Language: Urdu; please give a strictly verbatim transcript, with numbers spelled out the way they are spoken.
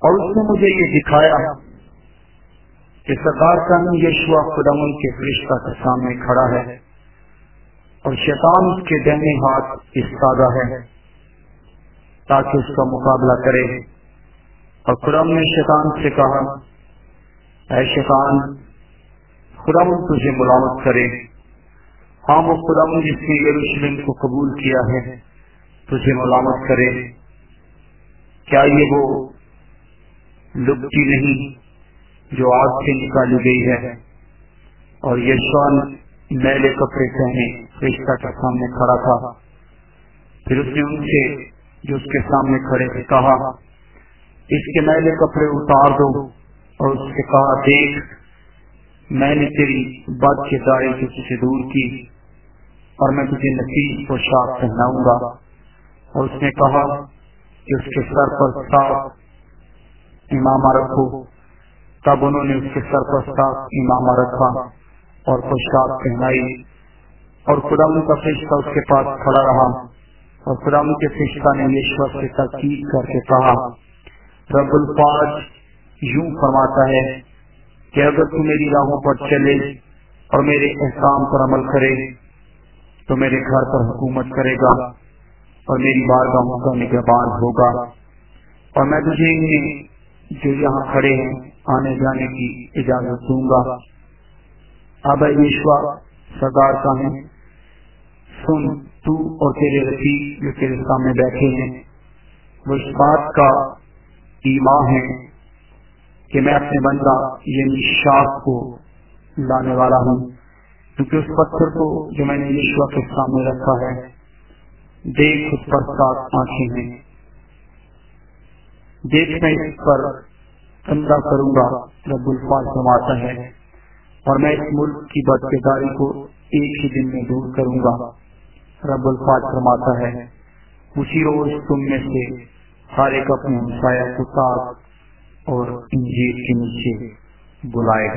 اور اس نے مجھے یہ دکھایا کہ سرکار کا نام یشوع خداوند کے فرشتہ کے سامنے کھڑا ہے اور شیطان اس کے دائیں ہاتھ ایستادہ ہے تاکہ اس کا مقابلہ کرے۔ اور خداوند نے شیطان سے کہا، اے شیطان، خداوند تجھے ملامت کرے، ہاں وہ خداوند جس نے یروشلم کو قبول کیا ہے تجھے ملامت کرے۔ کیا یہ وہ لبٹی نہیں جو آگ سے نکالی گئی ہے؟ اور یشوع میلے کپڑے پہنے فرشتہ کے سامنے کھڑا تھا۔ پھر اس نے ان سے جو اس کے سامنے کھڑے تھے کہا، اس کے میلے کپڑے اتار دو، اور اس سے کہا، دیکھ میں نے تیری بد کرداری کو تجھ سے دور کی اور میں تجھے نفیس پوشاک پہناؤں گا۔ اور اس نے کہا کہ اس کے سر پر صاف امامہ رکھو۔ تب انہوں نے اس کے سر پر صاف امامہ رکھا اور پوشاک پہنائی، اور خداوند کا فرشتہ اس کے پاس کھڑا رہا۔ اور خداوند کے فرشتہ نے یشوع سے تاکید کر کے کہا، رب الفاظ یوں فرماتا ہے کہ اگر تو میری راہوں پر چلے اور میرے احکام پر عمل کرے تو میرے گھر پر حکومت کرے گا اور میری بارگاہوں کا نگہبان ہوگا، اور میں تجھے انہیں جو یہاں کھڑے ہیں آنے جانے کی اجازت دوں گا۔ اب اے یشوع سردار کا ہے، سن، تو اور تیرے رفیق جو تیرے سامنے بیٹھے ہیں وہ اس بات کا ایمان ہے کہ میں اپنے بندہ یعنی شاخ کو لانے والا ہوں، کیونکہ اس پتھر کو جو میں نے یشوع کے سامنے رکھا ہے دیکھ اس پر سات آنکھیں ہیں، دیکھ میں اس پر اندھا کروں گا، رب الفاظ فرماتا ہے، اور میں اس ملک کی بدکرداری کو ایک ہی دن میں دور کروں گا، رب الفاظ فرماتا ہے۔ اسی روز تم میں سے ہر ایک اپنے ہمسایہ کو تاج اور انجیر کے نیچے بلائے گا۔